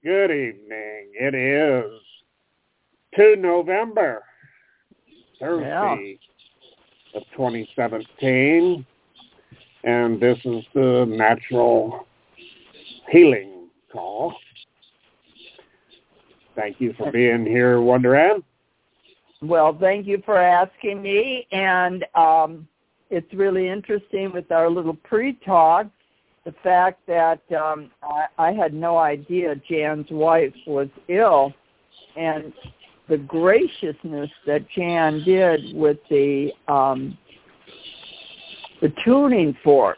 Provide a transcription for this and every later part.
Good evening. It is 2 November, Thursday of 2017, and this is the Natural Healing Call. Thank you for being here, Wonder Ann. Well, thank you for asking me, and it's really interesting with our little pre-talk, the fact that I had no idea Jan's wife was ill, and the graciousness that Jan did with the tuning fork,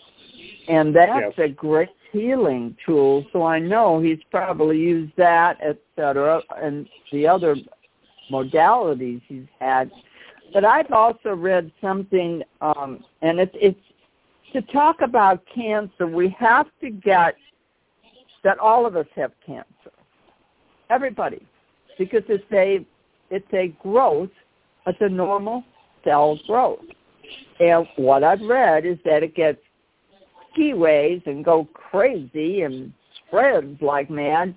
and that's a great healing tool. So I know he's probably used that, etc., and the other modalities he's had. But I've also read something, and it's to talk about cancer, we have to get that all of us have cancer. Everybody. Because it's a growth, it's a normal cell growth. And what I've read is that it gets skiways and go crazy and spreads like mad,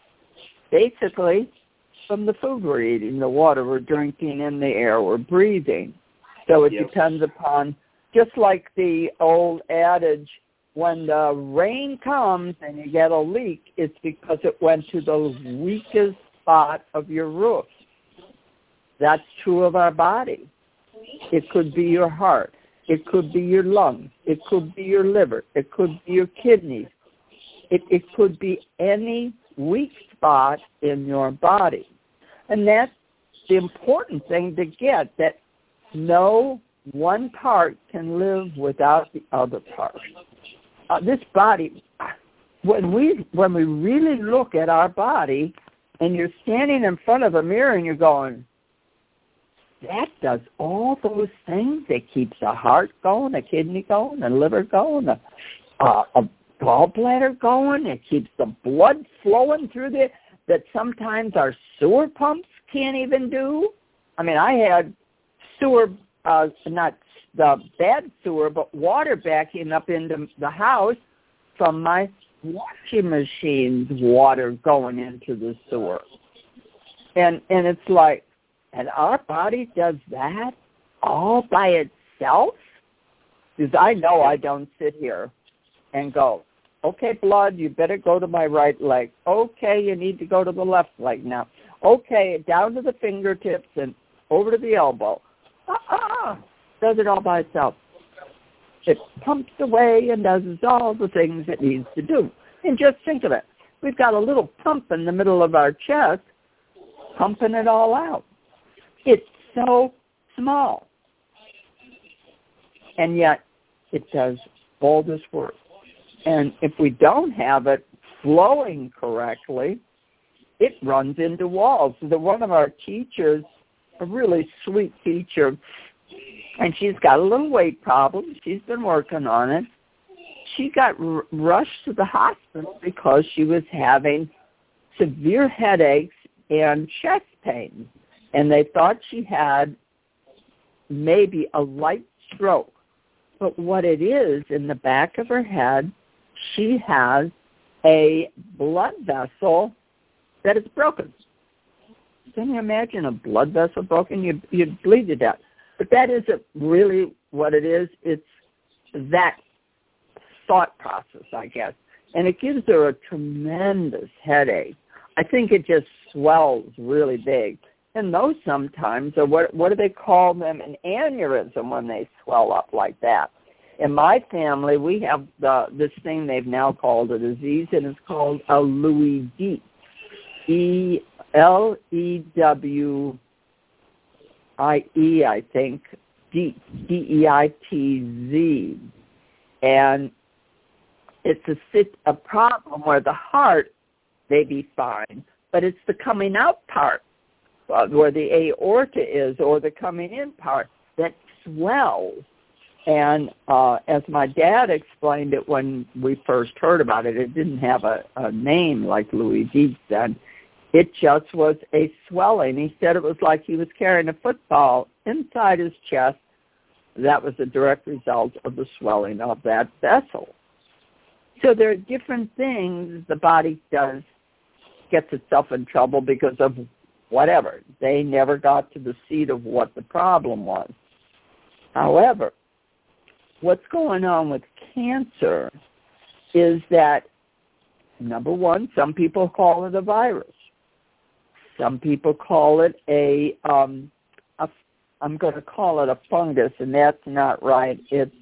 basically from the food we're eating, the water we're drinking, and the air we're breathing. So it depends upon, just like the old adage, when the rain comes and you get a leak, it's because it went to the weakest spot of your roof. That's true of our body. It could be your heart. It could be your lungs. It could be your liver. It could be your kidneys. It could be any weak spot in your body. And that's the important thing to get, that no one part can live without the other part. This body, when we really look at our body, and you're standing in front of a mirror and you're going, that does all those things. It keeps the heart going, the kidney going, the liver going, a gallbladder going. It keeps the blood flowing through there that sometimes our sewer pumps can't even do. I mean, I had sewer, not the bad sewer, but water backing up into the house from my washing machine's water going into the sewer. And it's like, and our body does that all by itself? Because I know I don't sit here and go, okay, blood, you better go to my right leg. Okay, you need to go to the left leg now. Okay, down to the fingertips and over to the elbow. Does it all by itself. It pumps away and does all the things it needs to do. And just think of it. We've got a little pump in the middle of our chest pumping it all out. It's so small. And yet it does all this work. And if we don't have it flowing correctly, it runs into walls. So one of our teachers, a really sweet teacher, and she's got a little weight problem. She's been working on it. She got rushed to the hospital because she was having severe headaches and chest pain. And they thought she had maybe a light stroke. But what it is, in the back of her head, she has a blood vessel that is broken. Can you imagine a blood vessel broken? You'd bleed to death. But that isn't really what it is. It's that thought process, I guess. And it gives her a tremendous headache. I think it just swells really big. And those sometimes are, what do they call them? An aneurysm when they swell up like that. In my family, we have this thing they've now called a disease, and it's called a Lewy Dietz. E-L-E-W-I-E, I think, Dietz, D-E-I-T-Z. And it's a problem where the heart may be fine, but it's the coming out part, where the aorta is, or the coming in part, that swells. And as my dad explained it when we first heard about it, it didn't have a name like Lewy Dietz then. It just was a swelling. He said it was like he was carrying a football inside his chest. That was a direct result of the swelling of that vessel. So there are different things the body does gets itself in trouble because of whatever. They never got to the seat of what the problem was. However, what's going on with cancer is that, number one, some people call it a virus. Some people call it I'm going to call it a fungus, and that's not right. It's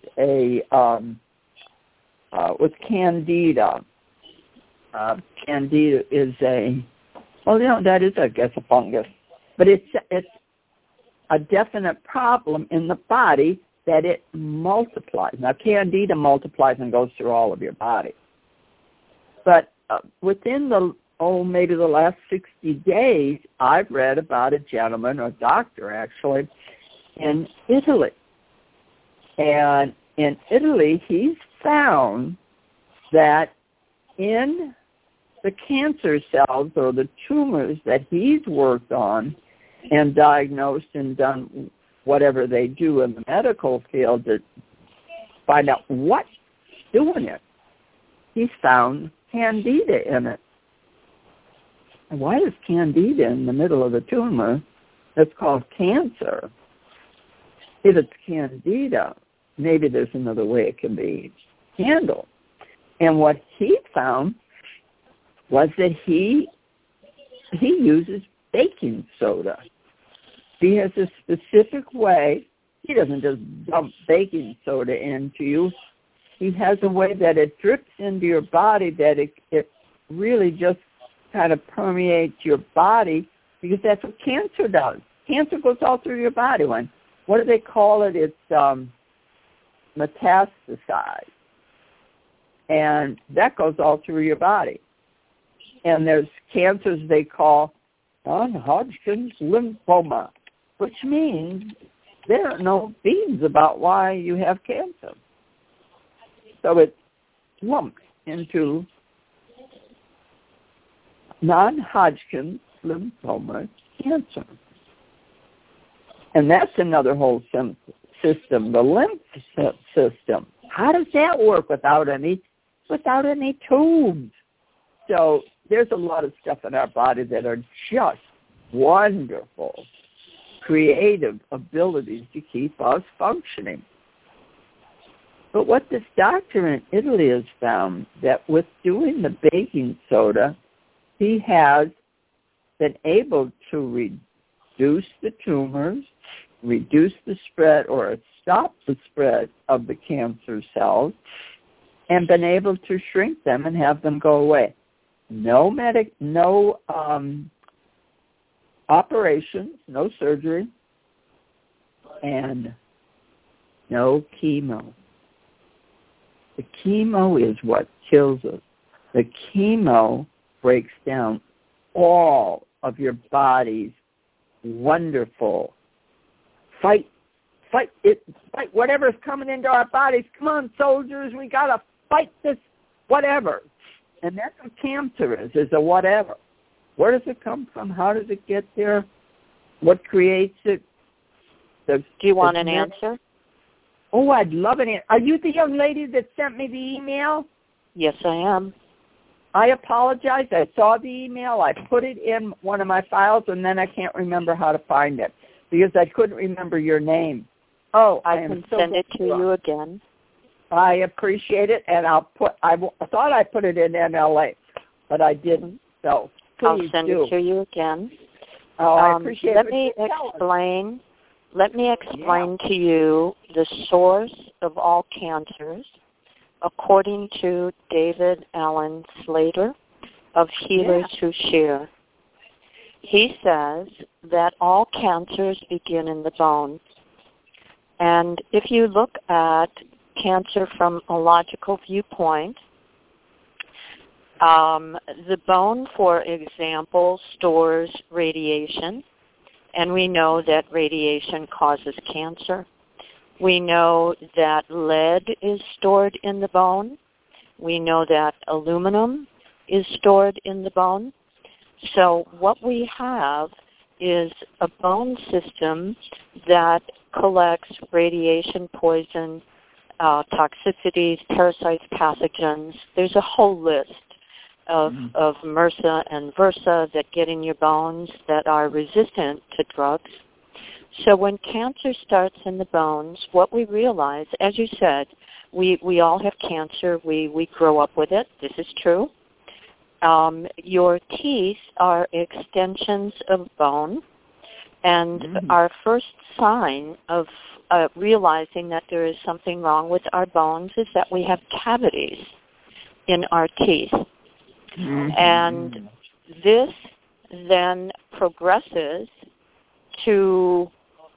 with Candida. Candida is that is, I guess, a fungus. But it's a definite problem in the body that it multiplies. Now, Candida multiplies and goes through all of your body. But within maybe the last 60 days, I've read about a gentleman, a doctor actually, in Italy. And in Italy, he's found that in the cancer cells or the tumors that he's worked on and diagnosed and done whatever they do in the medical field to find out what's doing it, he's found Candida in it. And why is Candida in the middle of the tumor that's called cancer? If it's Candida, maybe there's another way it can be handled. And what he found was that he uses baking soda. He has a specific way. He doesn't just dump baking soda into you. He has a way that it drips into your body, that it really just kind of permeates your body, because that's what cancer does. Cancer goes all through your body. What do they call it? It's metastasized. And that goes all through your body. And there's cancers they call non-Hodgkin's lymphoma, which means there are no beans about why you have cancer. So it's lumped into non-Hodgkin's lymphoma cancer. And that's another whole system, the lymph system. How does that work without any tubes? So there's a lot of stuff in our body that are just wonderful, creative abilities to keep us functioning. But what this doctor in Italy has found, that with doing the baking soda, he has been able to reduce the tumors, reduce the spread or stop the spread of the cancer cells, and been able to shrink them and have them go away. No operations, no surgery, and no chemo. The chemo is what kills us. The chemo breaks down all of your body's wonderful fight whatever's coming into our bodies. Come on, soldiers, we gotta fight this whatever. And that's what cancer is a whatever. Where does it come from? How does it get there? What creates it? Do you want an answer? Oh, I'd love an answer. Are you the young lady that sent me the email? Yes, I am. I apologize. I saw the email. I put it in one of my files, and then I can't remember how to find it because I couldn't remember your name. Oh, I can send it to you again. I appreciate it, and I thought I put it in MLA, but I didn't. So please I'll send it to you again. Oh, I appreciate it. Let me explain to you the source of all cancers, according to David Allen Slater of Healers Who Share. He says that all cancers begin in the bones. And if you look at cancer from a logical viewpoint, the bone, for example, stores radiation, and we know that radiation causes cancer. We know that lead is stored in the bone. We know that aluminum is stored in the bone. So what we have is a bone system that collects radiation, poison, toxicities, parasites, pathogens. There's a whole list of MRSA and VRSA that get in your bones that are resistant to drugs. So when cancer starts in the bones, what we realize, as you said, we all have cancer. We grow up with it. This is true. Your teeth are extensions of bone, and our first sign of realizing that there is something wrong with our bones is that we have cavities in our teeth. And this then progresses to,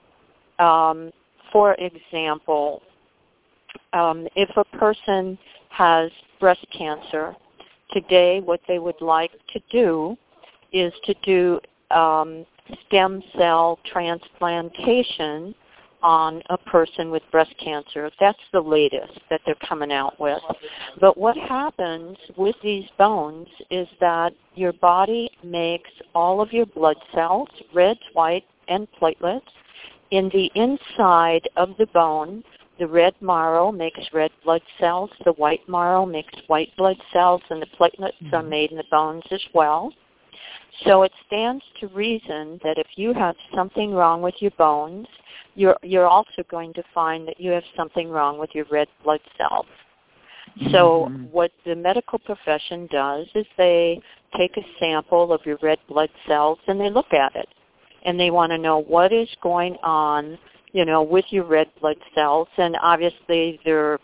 for example, if a person has breast cancer, today what they would like to do is to do stem cell transplantation on a person with breast cancer. That's the latest that they're coming out with. But what happens with these bones is that your body makes all of your blood cells, red, white, and platelets. In the inside of the bone, the red marrow makes red blood cells, the white marrow makes white blood cells, and the platelets are made in the bones as well. So it stands to reason that if you have something wrong with your bones, you're also going to find that you have something wrong with your red blood cells. So what the medical profession does is they take a sample of your red blood cells and they look at it. And they want to know what is going on, with your red blood cells. And obviously they're,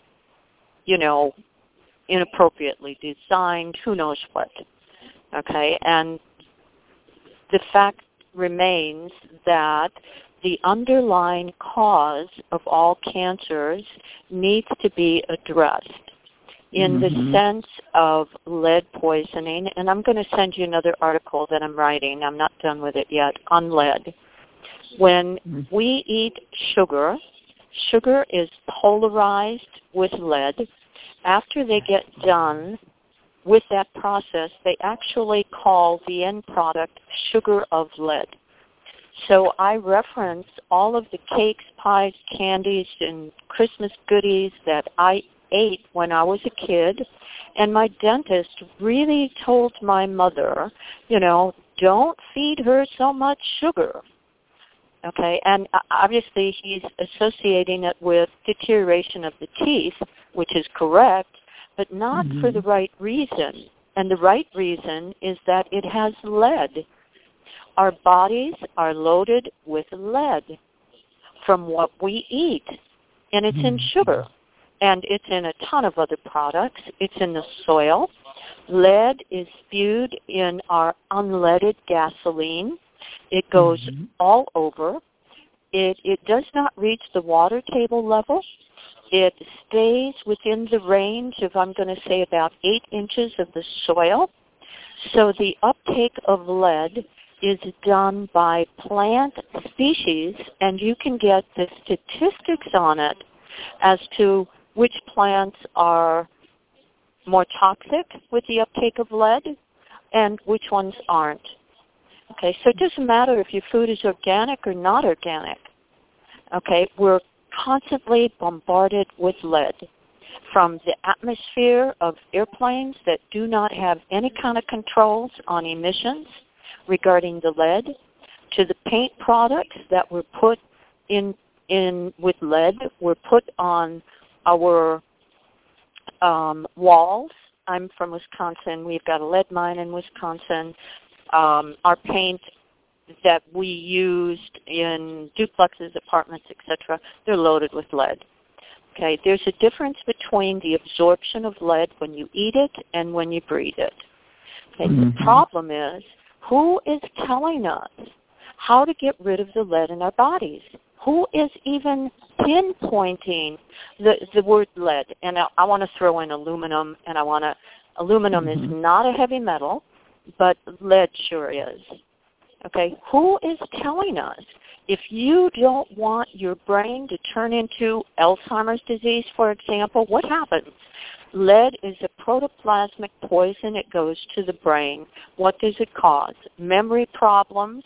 inappropriately designed, who knows what. Okay, and the fact remains that the underlying cause of all cancers needs to be addressed in the sense of lead poisoning. And I'm going to send you another article that I'm writing. I'm not done with it yet, on lead. When we eat sugar, sugar is polarized with lead. After they get done with that process, they actually call the end product sugar of lead. So I reference all of the cakes, pies, candies, and Christmas goodies that I ate when I was a kid, and my dentist really told my mother, don't feed her so much sugar. Okay, and obviously he's associating it with deterioration of the teeth, which is correct, but not for the right reason. And the right reason is that it has lead. Our bodies are loaded with lead from what we eat, and it's in sugar, and it's in a ton of other products. It's in the soil. Lead is spewed in our unleaded gasoline. It goes all over. It does not reach the water table level. It stays within the range of, I'm going to say, about 8 inches of the soil. So the uptake of lead is done by plant species, and you can get the statistics on it as to which plants are more toxic with the uptake of lead and which ones aren't. Okay, so it doesn't matter if your food is organic or not organic. Okay, we're constantly bombarded with lead from the atmosphere of airplanes that do not have any kind of controls on emissions regarding the lead, to the paint products that were put in with lead were put on our walls. I'm from Wisconsin. We've got a lead mine in Wisconsin. Our paint that we used in duplexes, apartments, etc., they're loaded with lead. Okay, there's a difference between the absorption of lead when you eat it and when you breathe it. Okay, the problem is, who is telling us how to get rid of the lead in our bodies? Who is even pinpointing the word lead? And I want to throw in aluminum, and aluminum is not a heavy metal, but lead sure is. Okay, who is telling us? If you don't want your brain to turn into Alzheimer's disease, for example, what happens? Lead is a protoplasmic poison. It goes to the brain. What does it cause? Memory problems,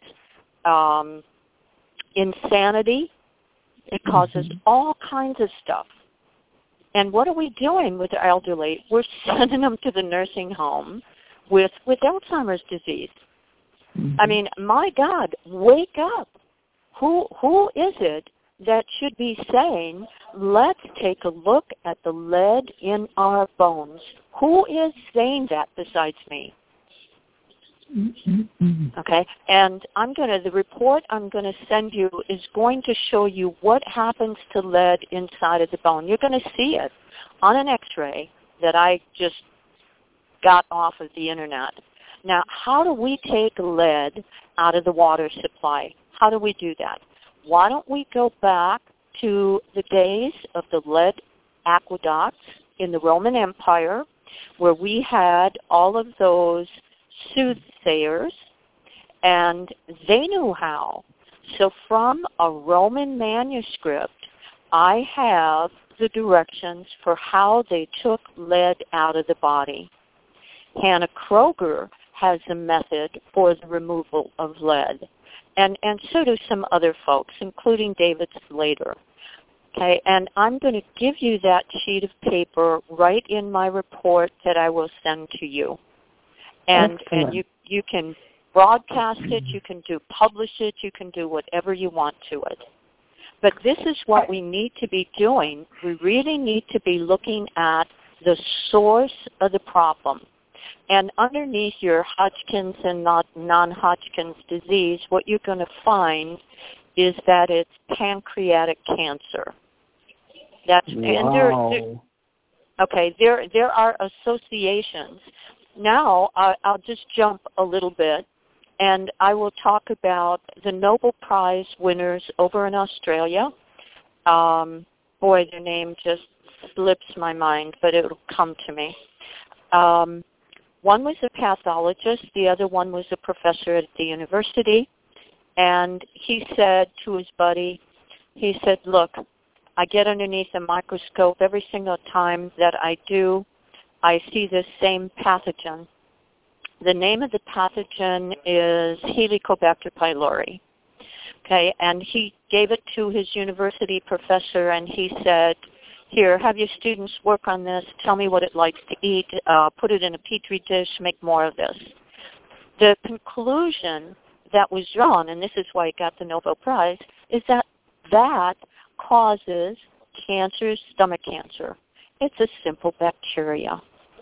insanity. It causes all kinds of stuff. And what are we doing with the elderly? We're sending them to the nursing home with Alzheimer's disease. I mean, my God, wake up. Who is it that should be saying, let's take a look at the lead in our bones? Who is saying that besides me? Okay, and the report I'm going to send you is going to show you what happens to lead inside of the bone. You're going to see it on an X-ray that I just got off of the internet. Now, how do we take lead out of the water supply? How do we do that? Why don't we go back to the days of the lead aqueducts in the Roman Empire, where we had all of those soothsayers, and they knew how. So from a Roman manuscript, I have the directions for how they took lead out of the body. Hannah Kroger has a method for the removal of lead, and so do some other folks, including David Slater. Okay, and I'm going to give you that sheet of paper right in my report that I will send to you. And you can broadcast it, you can publish it, you can do whatever you want to it. But this is what we need to be doing. We really need to be looking at the source of the problem. And underneath your Hodgkin's and non-Hodgkin's disease, what you're going to find is that it's pancreatic cancer. That's wow. And there are associations. Now I'll just jump a little bit, and I will talk about the Nobel Prize winners over in Australia. Boy, their name just slips my mind, but it'll come to me. One was a pathologist. The other one was a professor at the university. And he said to his buddy, he said, look, I get underneath a microscope every single time that I do. I see this same pathogen. The name of the pathogen is Helicobacter pylori. Okay, and he gave it to his university professor, and he said, here, have your students work on this. Tell me what it likes to eat. Put it in a petri dish. Make more of this. The conclusion that was drawn, and this is why it got the Nobel Prize, is that causes cancer, stomach cancer. It's a simple bacteria.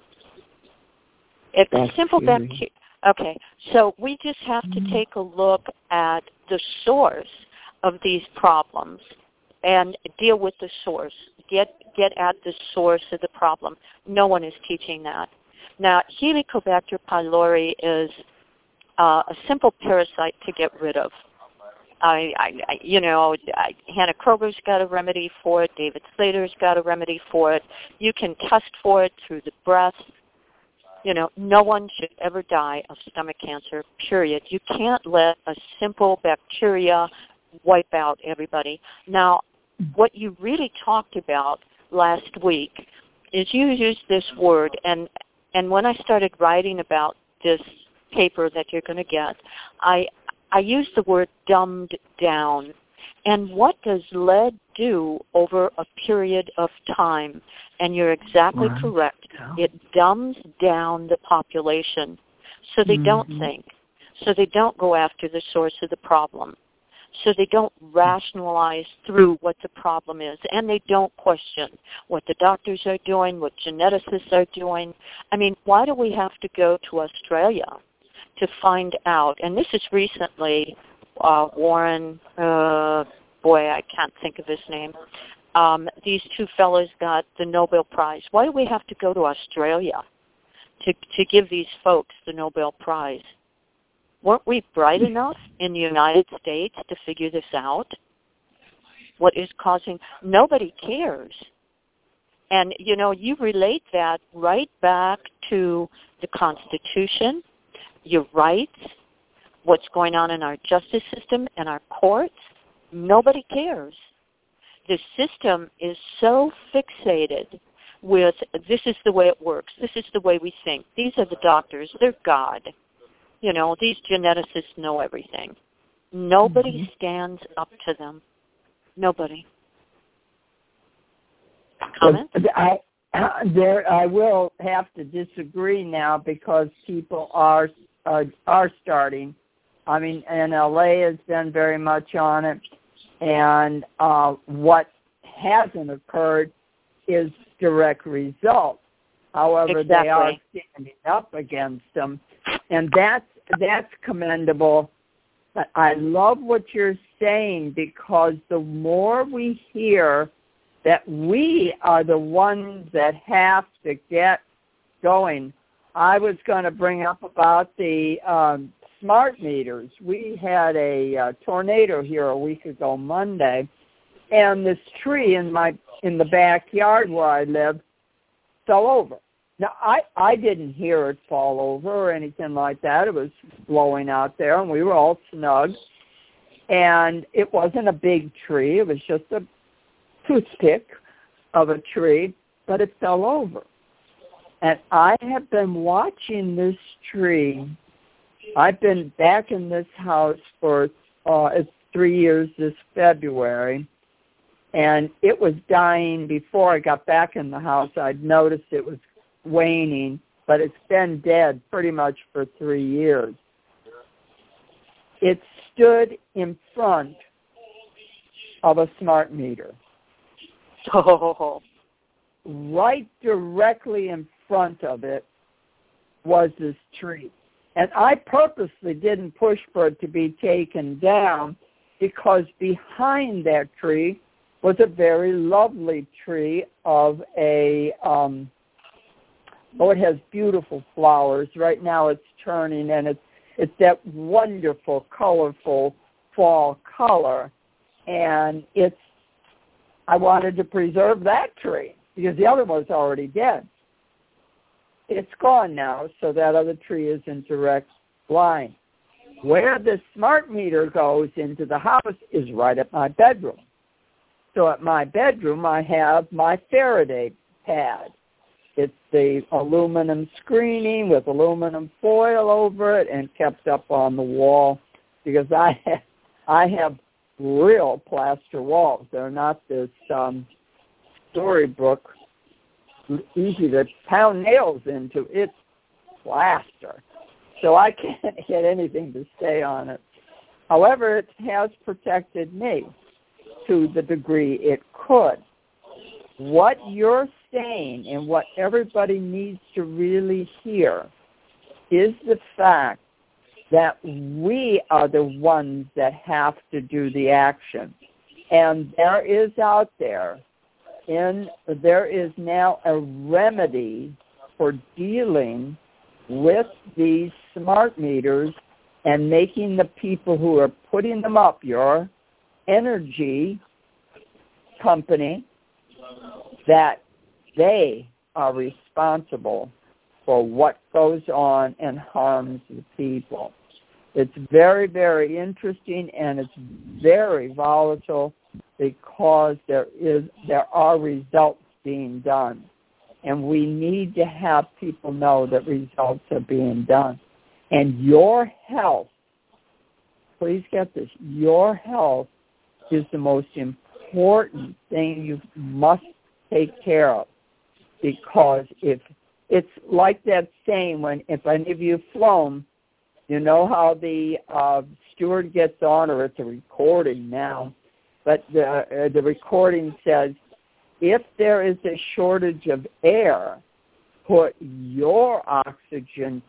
It's a simple bacteria. Okay, so we just have to take a look at the source of these problems and deal with the source. Get at the source of the problem. No one is teaching that. Now, Helicobacter pylori is a simple parasite to get rid of. Hannah Kroger's got a remedy for it. David Slater's got a remedy for it. You can test for it through the breath. No one should ever die of stomach cancer, period. You can't let a simple bacteria wipe out everybody. Now, what you really talked about last week is you used this word, and when I started writing about this paper that you're going to get, I used the word dumbed down. And what does lead do over a period of time? And you're exactly correct. It dumbs down the population so they don't think, so they don't go after the source of the problem, so they don't rationalize through what the problem is, and they don't question what the doctors are doing, what geneticists are doing. I mean, why do we have to go to Australia to find out? And this is recently Warren, I can't think of his name. These two fellows got the Nobel Prize. Why do we have to go to Australia to give these folks the Nobel Prize? Weren't we bright enough in the United States to figure this out? What is causing? Nobody cares. And, you relate that right back to the Constitution, your rights, what's going on in our justice system and our courts. Nobody cares. The system is so fixated with this is the way it works. This is the way we think. These are the doctors. They're God. These geneticists know everything. Nobody stands up to them. Nobody. Comment? I will have to disagree now because people are starting. I mean, and LA has been very much on it, and what hasn't occurred is direct results. However, exactly. They are standing up against them, and that's commendable. But I love what you're saying, because the more we hear that we are the ones that have to get going. I was going to bring up about the smart meters. We had a tornado here a week ago Monday, and this tree in the backyard where I live fell over. Now, I didn't hear it fall over or anything like that. It was blowing out there, and we were all snug. And it wasn't a big tree. It was just a toothpick of a tree, but it fell over. And I have been watching this tree. I've been back in this house for it's 3 years this February, and it was dying before I got back in the house. I'd noticed it was waning, but it's been dead pretty much for 3 years. It stood in front of a smart meter. Oh. Right directly in front of it was this tree. And I purposely didn't push for it to be taken down, because behind that tree was a very lovely tree of a, it has beautiful flowers. Right now it's turning, and it's that wonderful, colorful fall color. And I wanted to preserve that tree because the other one's already dead. It's gone now, so that other tree is in direct line. Where the smart meter goes into the house is right at my bedroom. So at my bedroom, I have my Faraday pad. It's the aluminum screening with aluminum foil over it and kept up on the wall, because I have real plaster walls. They're not this storybook, easy to pound nails into. It's plaster. So I can't get anything to stay on it. However, it has protected me to the degree it could. What you're saying and what everybody needs to really hear is the fact that we are the ones that have to do the action. And there is out there, there is now a remedy for dealing with these smart meters and making the people who are putting them up, your energy company, that they are responsible for what goes on and harms the people. It's very, very interesting, and it's very volatile, because there are results being done. And we need to have people know that results are being done. And your health, please get this, your health is the most important thing you must take care of. Because if it's like that saying, if any of you have flown, you know how the steward gets on, or it's a recording now, but the recording says, if there is a shortage of air, put your oxygen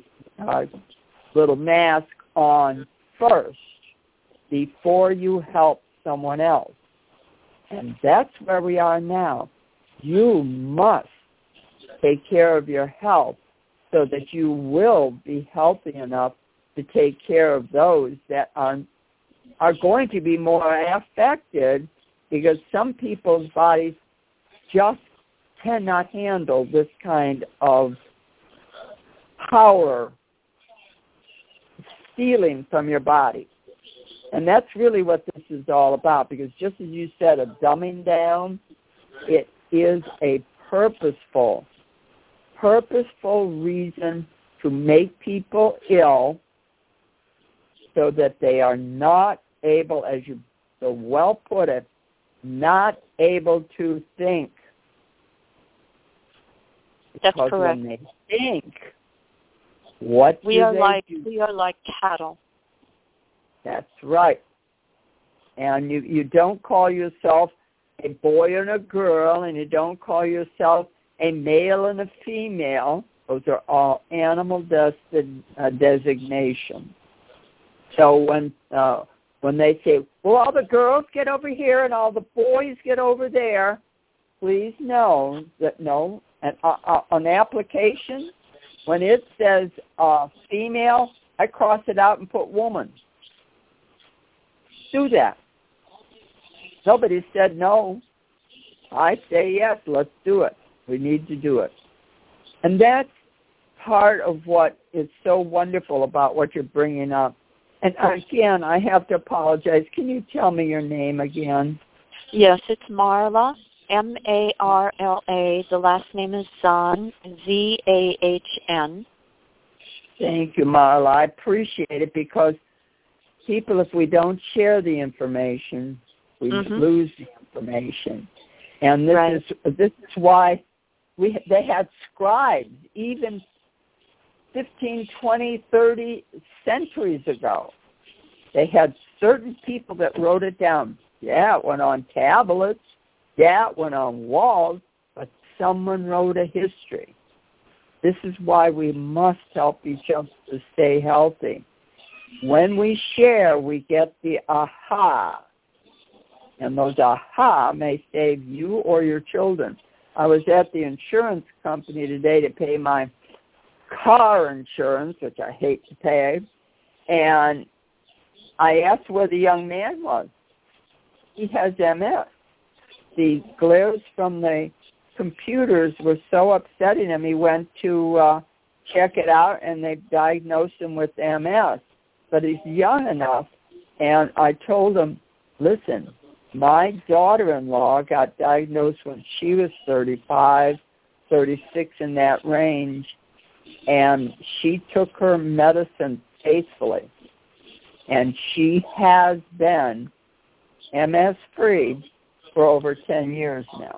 little mask on first before you help someone else. And that's where we are now. You must take care of your health so that you will be healthy enough to take care of those that are going to be more affected, because some people's bodies just cannot handle this kind of power stealing from your body. And that's really what this is all about, because just as you said, a dumbing down, it is a purposeful reason to make people ill, so that they are not able, as you so well put it, not able to think. That's because correct. when they think, what we do are they like do? we are like cattle. That's right. And you don't call yourself a boy and a girl, and you don't call yourself a male and a female. Those are all animal designations. So when they say, well, all the girls get over here and all the boys get over there, please know that no, an application, when it says female, I cross it out and put woman. Do that. Nobody said no. I say yes, let's do it. We need to do it. And that's part of what is so wonderful about what you're bringing up. And again, I have to apologize. Can you tell me your name again? Yes, it's Marla, M-A-R-L-A. The last name is Zahn, Z-A-H-N. Thank you, Marla. I appreciate it because people, if we don't share the information, we lose the information. And this is why they had scribes even 15, 20, 30 centuries ago. They had certain people that wrote it down. Yeah, it went on tablets. Yeah, it went on walls, but someone wrote a history. This is why we must help each other to stay healthy. When we share, we get the aha. And those aha may save you or your children. I was at the insurance company today to pay my car insurance, which I hate to pay, and I asked where the young man was. He has MS. The glares from the computers were so upsetting him, he went to check it out, and they diagnosed him with MS. But he's young enough, and I told him, listen, my daughter-in-law got diagnosed when she was 35, 36, in that range, and she took her medicine faithfully. And she has been MS-free for over 10 years now.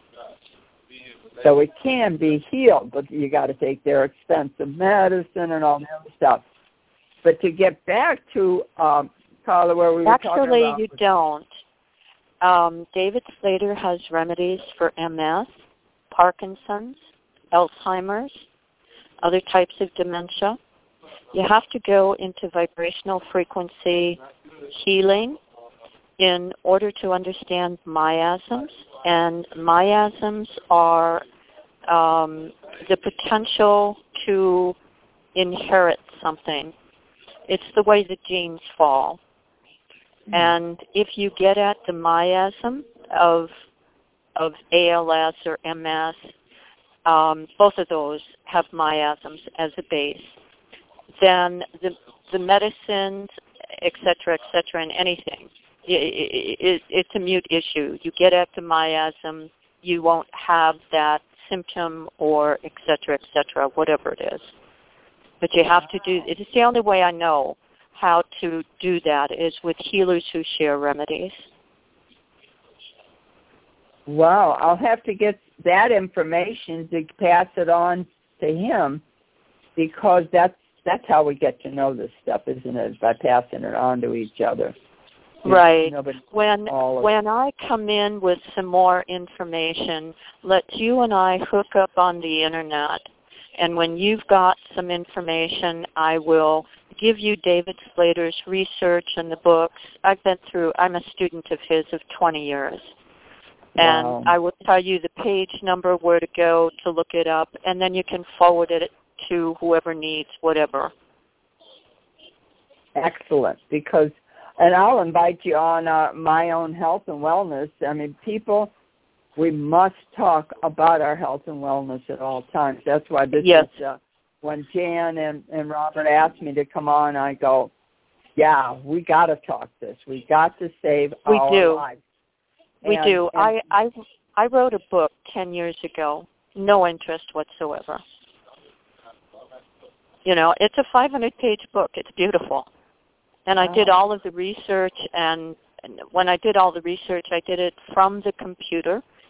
So it can be healed, but you got to take their expensive medicine and all the other stuff. But to get back to, Carla, where we were talking about... Actually, you don't. David Slater has remedies for MS, Parkinson's, Alzheimer's, other types of dementia. You have to go into vibrational frequency healing in order to understand miasms. And miasms are the potential to inherit something. It's the way the genes fall. And if you get at the miasm of ALS or MS, both of those have miasms as a base, then the medicines, et cetera, and anything, it's a mute issue. You get at the miasm, you won't have that symptom or et cetera, whatever it is. But you have to do, it is the only way I know how to do that is with healers who share remedies. Wow, I'll have to get that information to pass it on to him, because that's how we get to know this stuff, isn't it? By passing it on to each other. Right. When I come in with some more information, let you and I hook up on the Internet. And when you've got some information, I will give you David Slater's research and the books. I'm a student of his of 20 years. And wow. I will tell you the page number, where to go to look it up, and then you can forward it to whoever needs whatever. Excellent. And I'll invite you on My Own Health and Wellness. I mean, people, we must talk about our health and wellness at all times. That's why this is, when Jan and Robert asked me to come on, I go, yeah, we got to talk this. We got to save our lives. We do. I wrote a book 10 years ago, no interest whatsoever. You know, it's a 500-page book. It's beautiful. And I did all of the research, and when I did all the research, I did it from the computer.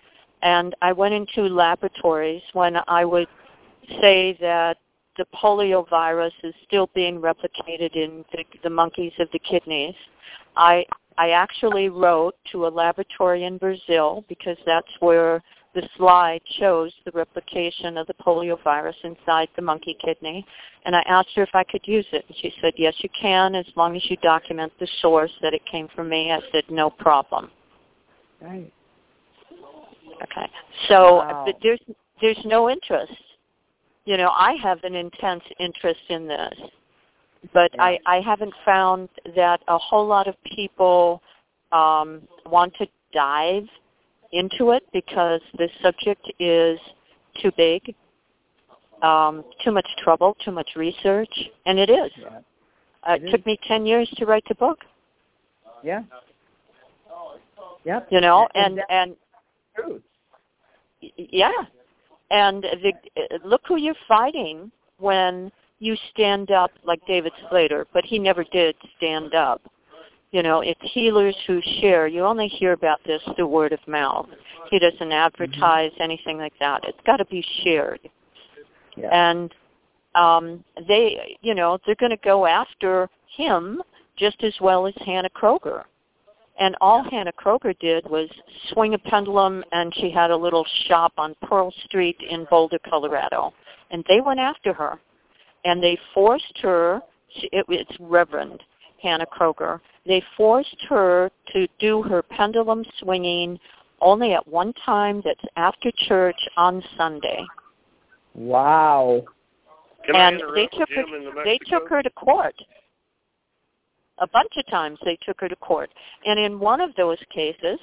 And I went into laboratories when I would say that the polio virus is still being replicated in the monkeys of the kidneys. I actually wrote to a laboratory in Brazil, because that's where the slide shows the replication of the polio virus inside the monkey kidney. And I asked her if I could use it. And she said, yes, you can, as long as you document the source that it came from me. I said, no problem. Right. Okay. So Wow. but there's no interest. You know, I have an intense interest in this, but Yeah. I haven't found that a whole lot of people want to dive into it because the subject is too big, too much trouble, too much research, and it is. Yeah. It took me 10 years to write the book. Yeah. Yep. You know, and truth. Yeah. And look who you're fighting when you stand up like David Slater, but he never did stand up. You know, it's healers who share. You only hear about this through word of mouth. He doesn't advertise anything like that. It's got to be shared. Yeah. And they, you know, they're going to go after him just as well as Hannah Kroger. And all Hannah Kroger did was swing a pendulum, and she had a little shop on Pearl Street in Boulder, Colorado. And they went after her. And they forced her, it's Reverend Hannah Kroger, they forced her to do her pendulum swinging only at one time, that's after church on Sunday. Wow. And they took her to court. A bunch of times they took her to court. And in one of those cases,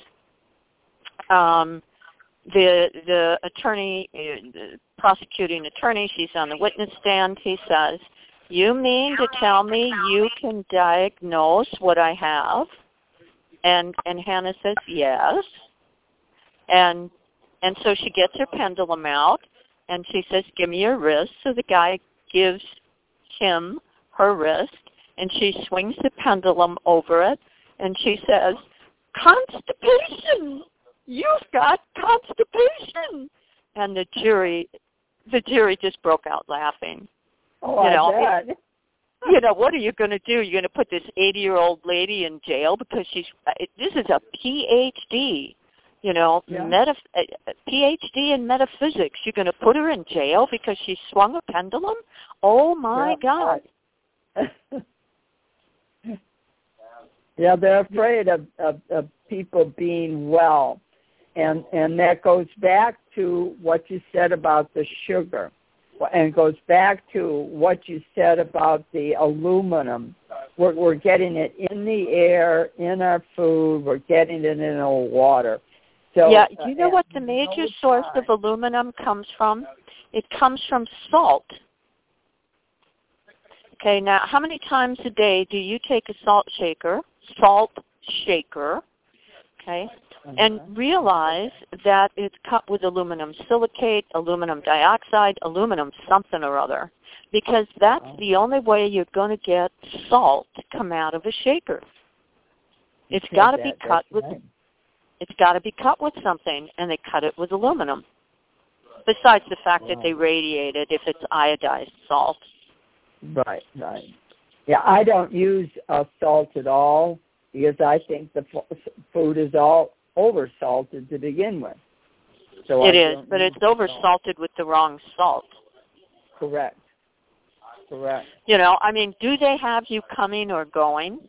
the attorney, the prosecuting attorney, she's on the witness stand, he says, you mean to tell me you can diagnose what I have? And Hannah says, yes. And so she gets her pendulum out, and she says, give me your wrist. So the guy gives him her wrist, and she swings the pendulum over it, and she says, constipation! You've got constipation! And the jury just broke out laughing. Oh, I bet. You know, what are you going to do? You're going to put this 80-year-old lady in jail because this is a PhD, you know, PhD in metaphysics. You're going to put her in jail because she swung a pendulum? Oh, my God. Yeah, they're afraid of people being well. And that goes back to what you said about the sugar. And goes back to what you said about the aluminum. We're getting it in the air, in our food. We're getting it in our water. So, yeah, do you know what the major source of aluminum comes from? It comes from salt. Okay, now how many times a day do you take a salt shaker, okay, and realize that it's cut with aluminum silicate, aluminum dioxide, aluminum something or other, because that's the only way you're going to get salt to come out of a shaker. It's got to be cut with it's got to be cut with something, and they cut it with aluminum. Besides the fact that they radiate it if it's iodized salt. Right. Yeah, I don't use salt at all because I think the food is all over-salted to begin with. So it is, but it's over-salted with the wrong salt. Correct. You know, I mean, do they have you coming or going?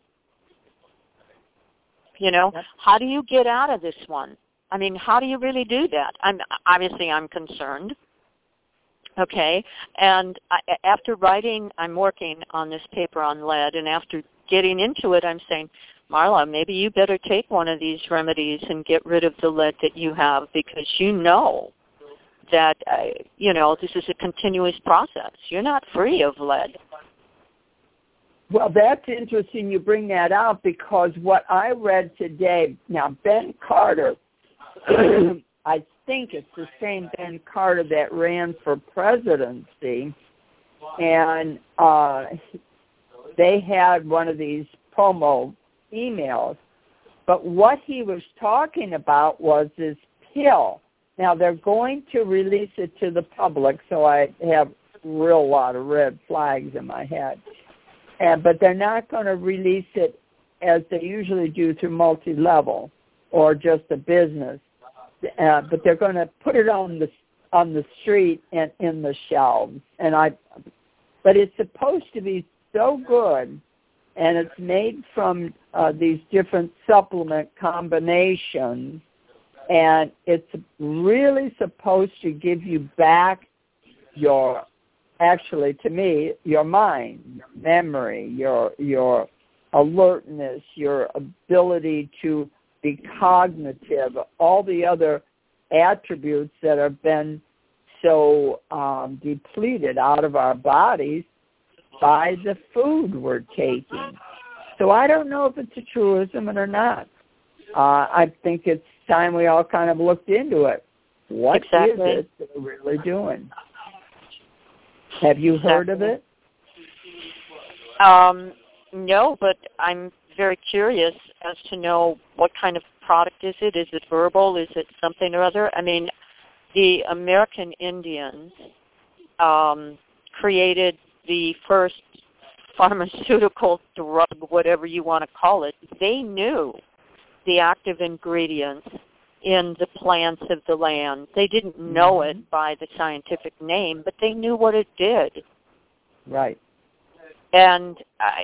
You know, how do you get out of this one? I mean, how do you really do that? I'm concerned. Okay, and after writing, I'm working on this paper on lead, and after getting into it, I'm saying, Marla, maybe you better take one of these remedies and get rid of the lead that you have, because you know that, you know, this is a continuous process. You're not free of lead. Well, that's interesting you bring that out, because what I read today, now Ben Carter, I think it's the same Ben Carter that ran for presidency, and they had one of these promo emails, but what he was talking about was this pill Now, they're going to release it to the public, so I have a real lot of red flags in my head. But they're not going to release it as they usually do through multi-level or just a business. But they're going to put it on the street and in the shelves. But it's supposed to be so good, and it's made from these different supplement combinations, and it's really supposed to give you back to me, your mind, memory, your alertness, your ability to be cognitive, all the other attributes that have been so depleted out of our bodies by the food we're taking. So I don't know if it's a truism or not. I think it's time we all kind of looked into it. What is it that we're really doing? Have you heard of it? No, but I'm very curious as to know what kind of product is it. Is it herbal? Is it something or other? I mean, the American Indians created the first pharmaceutical drug, whatever you want to call it. They knew the active ingredients in the plants of the land. They didn't know it by the scientific name, but they knew what it did. Right. And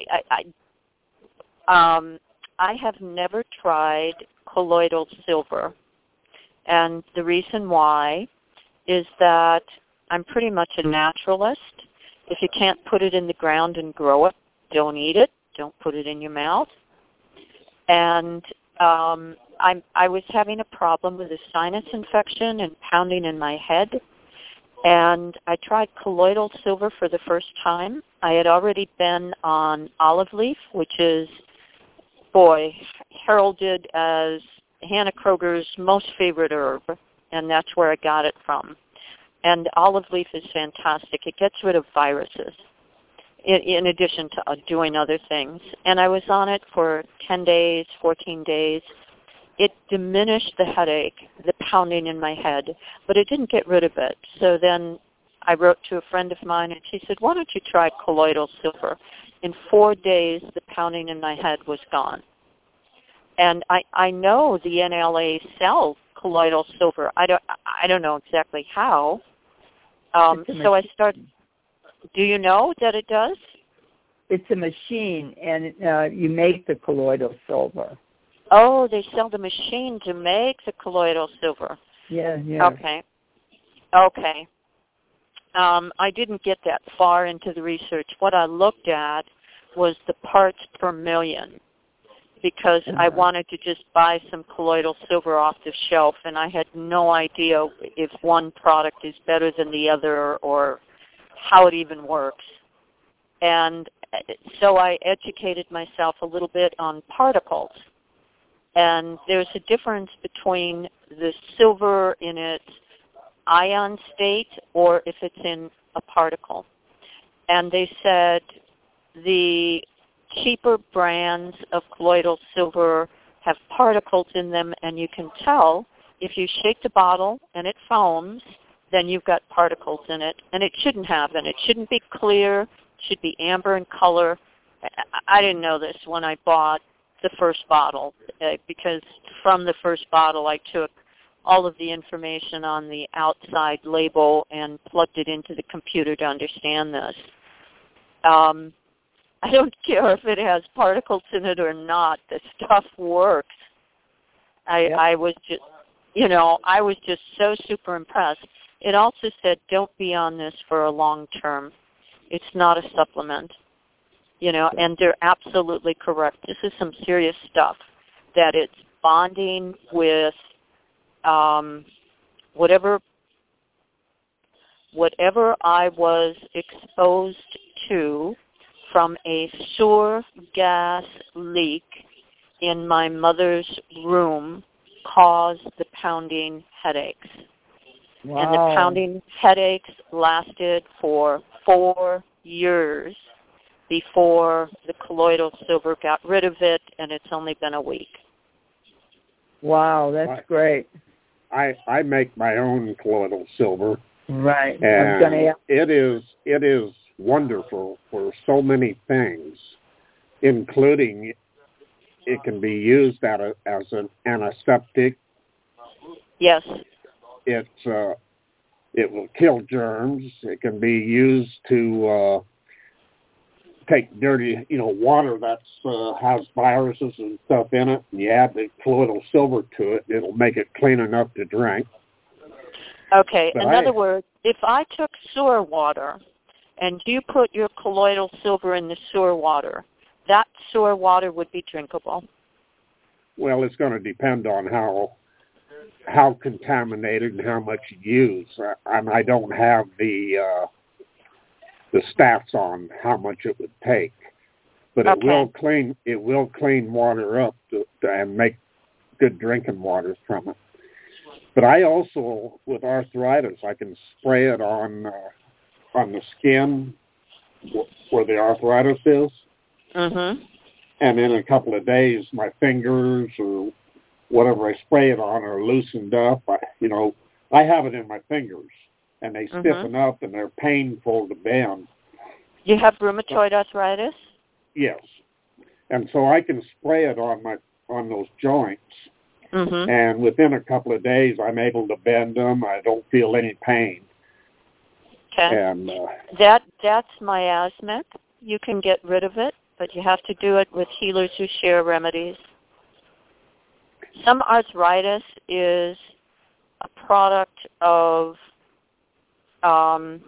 I have never tried colloidal silver. And the reason why is that I'm pretty much a naturalist. If you can't put it in the ground and grow it, don't eat it. Don't put it in your mouth. And I was having a problem with a sinus infection and pounding in my head. And I tried colloidal silver for the first time. I had already been on olive leaf, which is, heralded as Hannah Kroger's most favorite herb, and that's where I got it from. And olive leaf is fantastic. It gets rid of viruses, in addition to doing other things. And I was on it for 10 days, 14 days. It diminished the headache, the pounding in my head, but it didn't get rid of it. So then I wrote to a friend of mine, and she said, why don't you try colloidal silver? In 4 days, the pounding in my head was gone. And I know the NLA sells colloidal silver. I don't know exactly how. So I started. Do you know that it does? It's a machine, and you make the colloidal silver. Oh, they sell the machine to make the colloidal silver. Yeah. Okay. I didn't get that far into the research. What I looked at was the parts per million, because I wanted to just buy some colloidal silver off the shelf, and I had no idea if one product is better than the other or how it even works. And so I educated myself a little bit on particles. And there's a difference between the silver in its ion state or if it's in a particle. And they said the cheaper brands of colloidal silver have particles in them, and you can tell if you shake the bottle and it foams, then you've got particles in it, and it shouldn't have. And it shouldn't be clear. It should be amber in color. I didn't know this when I bought the first bottle, because from the first bottle I took all of the information on the outside label and plugged it into the computer to understand this. I don't care if it has particles in it or not. The stuff works. I was just so super impressed. It also said, don't be on this for a long term. It's not a supplement. And they're absolutely correct. This is some serious stuff, that it's bonding with whatever I was exposed to from a sewer gas leak in my mother's room caused the pounding headaches. Wow. And the pounding headaches lasted for 4 years before the colloidal silver got rid of it, and it's only been a week. Wow, that's great. I make my own colloidal silver. Right. And it is wonderful for so many things, including it can be used as an antiseptic. Yes. It will kill germs. It can be used to take dirty, water that has viruses and stuff in it, and you add the colloidal silver to it, it'll make it clean enough to drink. Okay. In other words, if I took sewer water and you put your colloidal silver in the sewer water, that sewer water would be drinkable. Well, it's going to depend on how contaminated and how much you use. I don't have the stats on how much it would take, but it will clean water up and make good drinking water from it. But I also, with arthritis, I can spray it on the skin where the arthritis is. Mm-hmm. And in a couple of days, my fingers or whatever I spray it on are loosened up. I have it in my fingers, and they stiffen up, and they're painful to bend. You have rheumatoid arthritis? Yes. And so I can spray it on those joints. Mm-hmm. And within a couple of days, I'm able to bend them. I don't feel any pain. Okay. And that's miasmic. You can get rid of it, but you have to do it with healers who share remedies. Some arthritis is a product of pathogens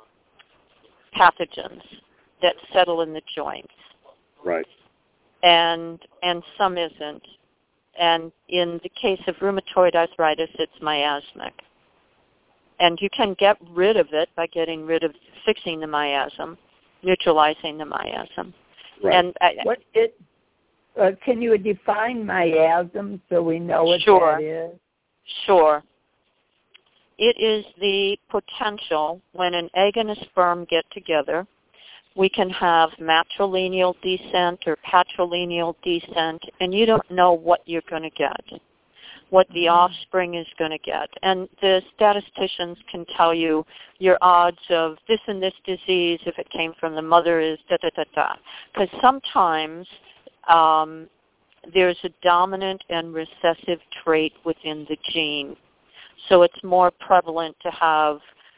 that settle in the joints. Right. And some isn't. And in the case of rheumatoid arthritis, it's miasmic. And you can get rid of it by fixing the miasm, neutralizing the miasm. Right. And can you define miasm so we know what that is? Sure. It is the potential when an egg and a sperm get together. We can have matrilineal descent or patrilineal descent, and you don't know what you're going to get, what the offspring is going to get. And the statisticians can tell you your odds of this and this disease, if it came from the mother, is da-da-da-da. Because sometimes there's a dominant and recessive trait within the gene. So it's more prevalent to have,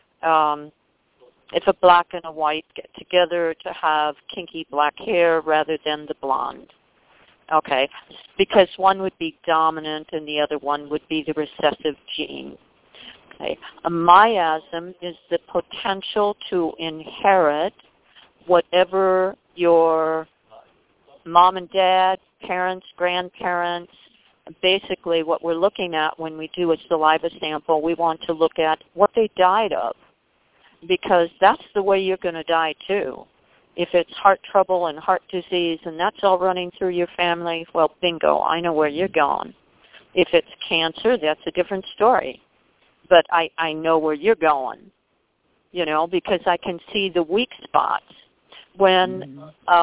if a black and a white get together, to have kinky black hair rather than the blonde. Okay, because one would be dominant and the other one would be the recessive gene. Okay, a miasm is the potential to inherit whatever your mom and dad, parents, grandparents, basically what we're looking at when we do a saliva sample, we want to look at what they died of, because that's the way you're going to die too. If it's heart trouble and heart disease and that's all running through your family, well, bingo, I know where you're going. If it's cancer, that's a different story. But I know where you're going, because I can see the weak spots. When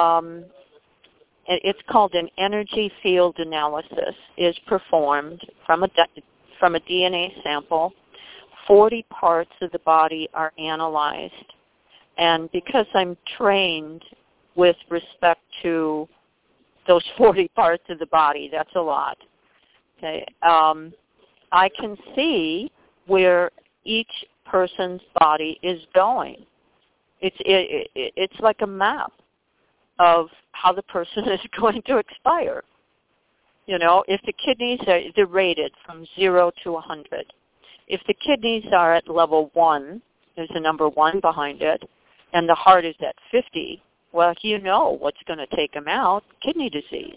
it's called an energy field analysis is performed from a DNA sample, 40 parts of the body are analyzed. And because I'm trained with respect to those 40 parts of the body, that's a lot. Okay, I can see where each person's body is going. It's like a map of how the person is going to expire. If the kidneys they're rated from 0 to 100. If the kidneys are at level 1, there's a number 1 behind it, and the heart is at 50, well, what's going to take them out, kidney disease.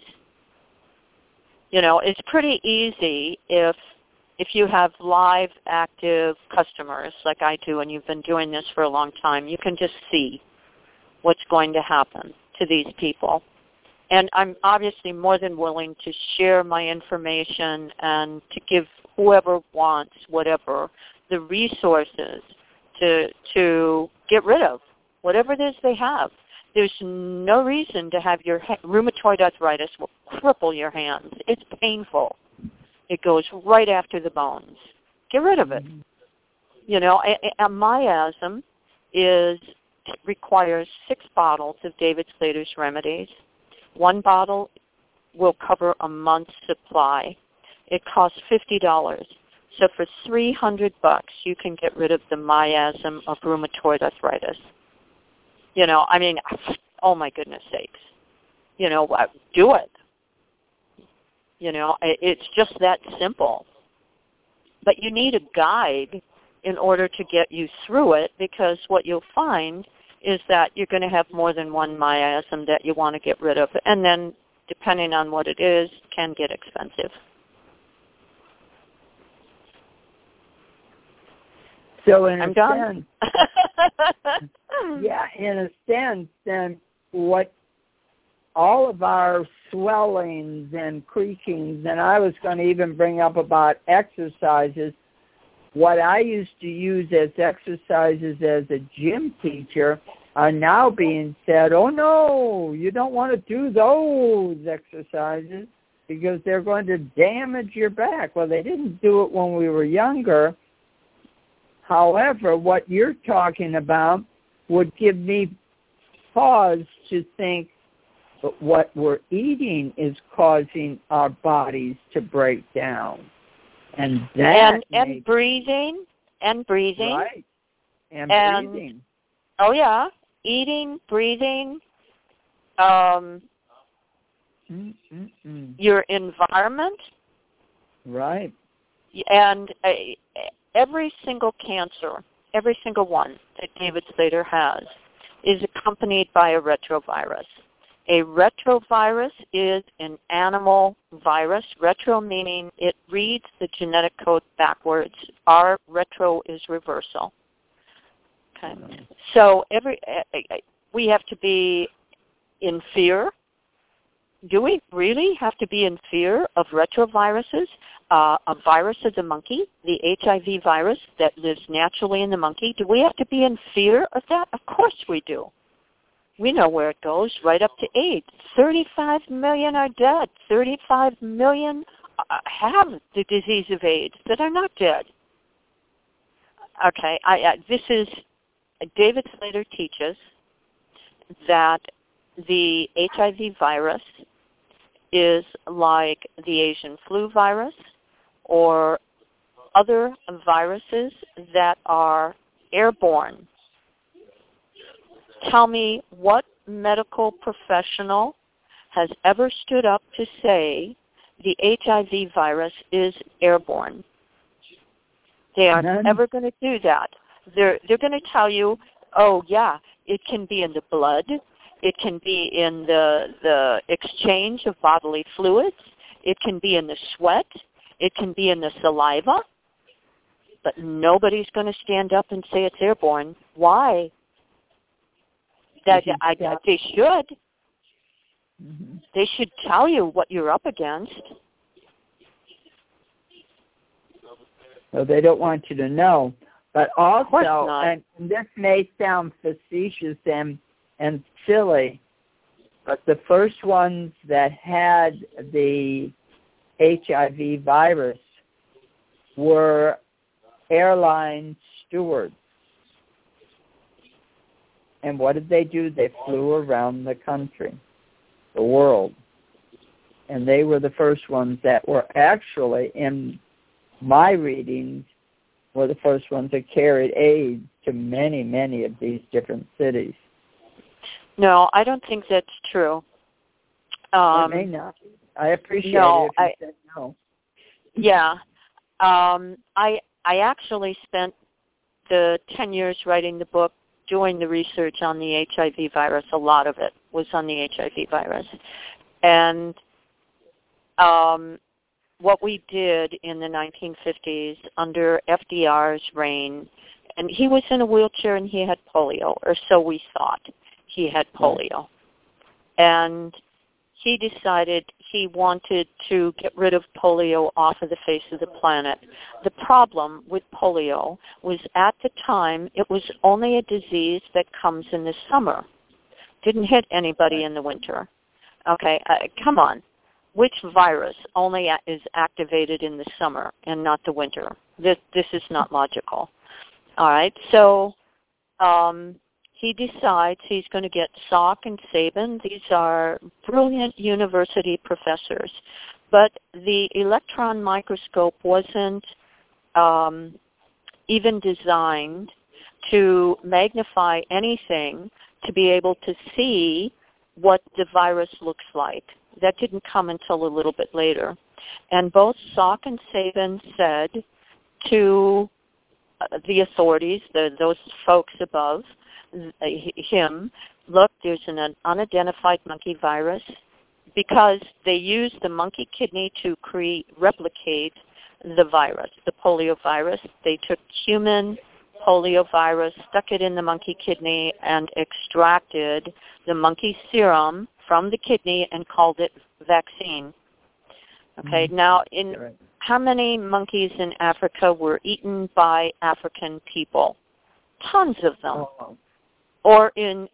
It's pretty easy if you have live, active customers like I do, and you've been doing this for a long time, you can just see what's going to happen to these people. And I'm obviously more than willing to share my information and to give whoever wants whatever the resources to get rid of whatever it is they have. There's no reason to have your rheumatoid arthritis will cripple your hands. It's painful. It goes right after the bones. Get rid of it. You know, a miasm requires 6 bottles of David Slater's remedies. 1 bottle will cover a month's supply. It costs $50. So for $300, you can get rid of the miasm of rheumatoid arthritis. You know, I mean, oh my goodness sakes. You know, do it. You know, it's just that simple. But you need a guide in order to get you through it, because what you'll find is that you're going to have more than one miasm that you want to get rid of. And then, depending on what it is, can get expensive. So in I'm a done. sense, yeah, in a sense, then what all of our swellings and creakings, and I was going to even bring up about exercises, what I used to use as exercises as a gym teacher are now being said, oh no, you don't want to do those exercises because they're going to damage your back. Well, they didn't do it when we were younger. However, what you're talking about would give me pause to think that what we're eating is causing our bodies to break down. And that and breathing. Right. And breathing. Oh, yeah. Eating, breathing, your environment. Right. And every single cancer, every single one that David Slater has, is accompanied by a retrovirus. A retrovirus is an animal virus. Retro meaning it reads the genetic code backwards. Our retro is reversal. Okay. So we have to be in fear. Do we really have to be in fear of retroviruses? A virus of the monkey, the HIV virus that lives naturally in the monkey, do we have to be in fear of that? Of course we do. We know where it goes, right up to AIDS. 35 million are dead. 35 million have the disease of AIDS that are not dead. Okay, this is, David Slater teaches that the HIV virus is like the Asian flu virus or other viruses that are airborne. Tell me what medical professional has ever stood up to say the HIV virus is airborne. They aren't ever going to do that. They're going to tell you, oh, yeah, it can be in the blood. It can be in the exchange of bodily fluids. It can be in the sweat. It can be in the saliva. But nobody's going to stand up and say it's airborne. Why? They should. Mm-hmm. They should tell you what you're up against. So they don't want you to know. But also, and this may sound facetious and silly, but the first ones that had the HIV virus were airline stewards. And what did they do? They flew around the country, the world. And they were the first ones that were actually, in my readings, were the first ones that carried AIDS to many, many of these different cities. No, I don't think that's true. It may not. I appreciate it if you said no. Yeah. I actually spent the 10 years writing the book doing the research on the HIV virus. A lot of it was on the HIV virus. And what we did in the 1950s under FDR's reign, and he was in a wheelchair and he had polio, or so we thought. He had polio. And he decided he wanted to get rid of polio off of the face of the planet. The problem with polio was at the time it was only a disease that comes in the summer. Didn't hit anybody in the winter. Okay, come on. Which virus only is activated in the summer and not the winter? This is not logical. All right, so he decides he's going to get Salk and Sabin. These are brilliant university professors. But the electron microscope wasn't even designed to magnify anything to be able to see what the virus looks like. That didn't come until a little bit later. And both Salk and Sabin said to the authorities, those folks above him, look, there's an unidentified monkey virus, because they used the monkey kidney to replicate the virus, the polio virus. They took human polio virus, stuck it in the monkey kidney, and extracted the monkey serum from the kidney and called it vaccine. Okay, now how many monkeys in Africa were eaten by African people? Tons of them. Oh. Or in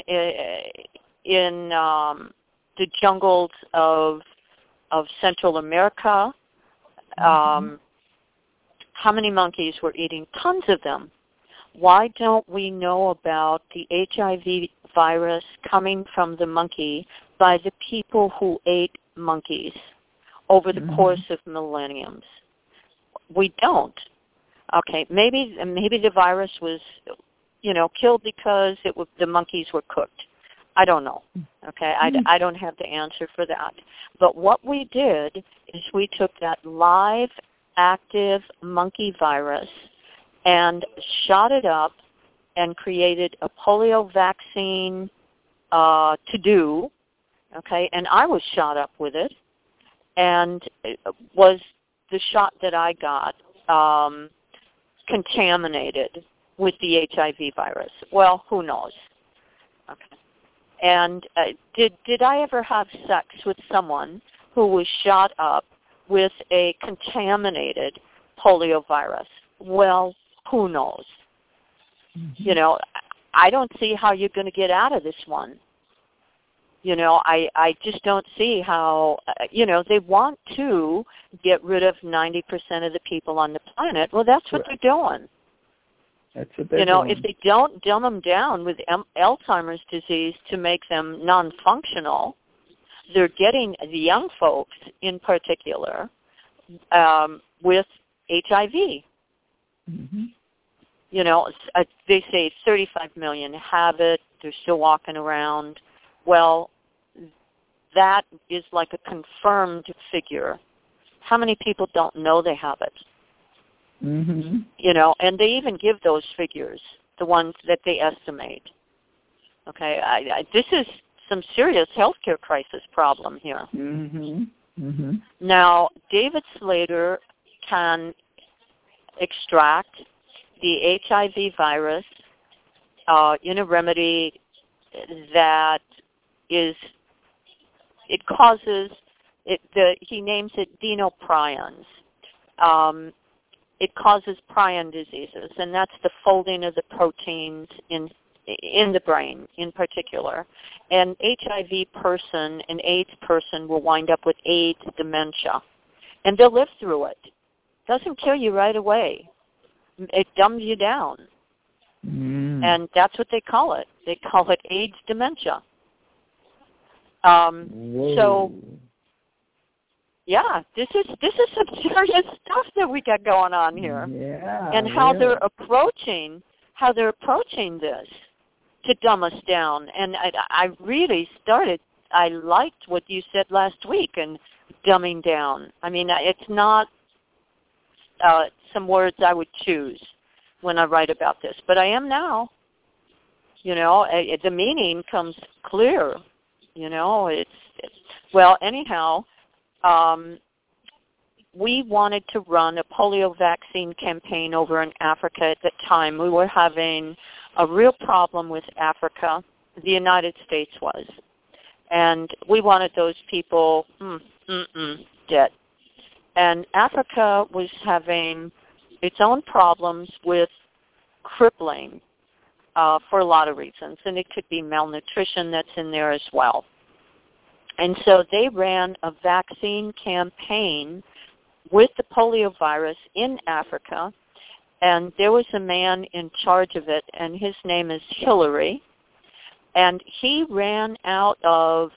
the jungles of Central America, how many monkeys were eating? Tons of them. Why don't we know about the HIV virus coming from the monkey by the people who ate monkeys over the course of millenniums? We don't. Okay, maybe the virus was, killed because the monkeys were cooked. I don't know. Okay, I don't have the answer for that. But what we did is we took that live, active monkey virus and shot it up and created a polio vaccine to do. Okay, and I was shot up with it, and it was the shot that I got contaminated with the HIV virus. Well, who knows? Okay. And did I ever have sex with someone who was shot up with a contaminated polio virus? Well, who knows? I don't see how you're going to get out of this one. I just don't see how, they want to get rid of 90% of the people on the planet. Well, that's what they're doing. That's what they're doing. If they don't dumb them down with Alzheimer's disease to make them non-functional, they're getting the young folks in particular with HIV. They say 35 million have it. They're still walking around. Well, that is like a confirmed figure. How many people don't know they have it? And they even give those figures, the ones that they estimate. Okay, this is some serious healthcare crisis problem here. Now, David Slater can extract the HIV virus in a remedy that is, he names it dinoprions. It causes prion diseases, and that's the folding of the proteins in the brain in particular. An HIV person, an AIDS person, will wind up with AIDS dementia, and they'll live through it. Doesn't kill you right away. It dumbs you down, and that's what they call it. They call it AIDS dementia. So. Yeah, this is some serious stuff that we got going on here. Yeah. And how they're approaching this to dumb us down. And I really I liked what you said last week and dumbing down. I mean, it's not some words I would choose when I write about this, but I am now. The meaning comes clear. Well, anyhow. We wanted to run a polio vaccine campaign over in Africa at that time. We were having a real problem with Africa. The United States was. And we wanted those people dead. And Africa was having its own problems with crippling for a lot of reasons. And it could be malnutrition that's in there as well. And so they ran a vaccine campaign with the polio virus in Africa, and there was a man in charge of it, and his name is Hillary, and he ran out of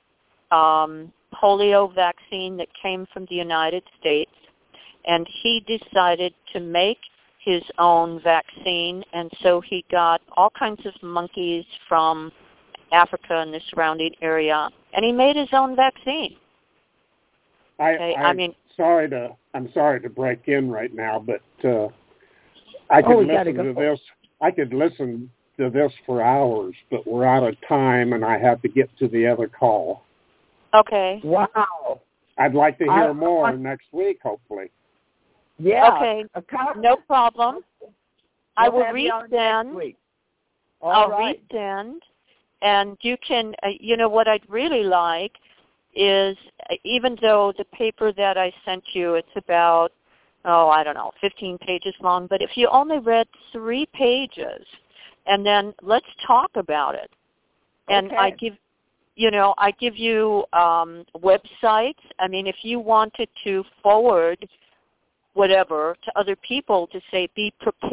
polio vaccine that came from the United States, and he decided to make his own vaccine, and so he got all kinds of monkeys from Africa and the surrounding area, and he made his own vaccine. I'm sorry to break in right now, but I could listen to this. I could listen to this for hours, but we're out of time, and I have to get to the other call. Okay. Wow. I'd like to hear more next week, hopefully. Yeah. Okay. No problem. I will resend. I'll resend, and you can. What I'd really like is, even though the paper that I sent you, it's about 15 pages long, but if you only read 3 pages, and then let's talk about it. And I give you websites. I mean, if you wanted to forward whatever to other people to say, be prepared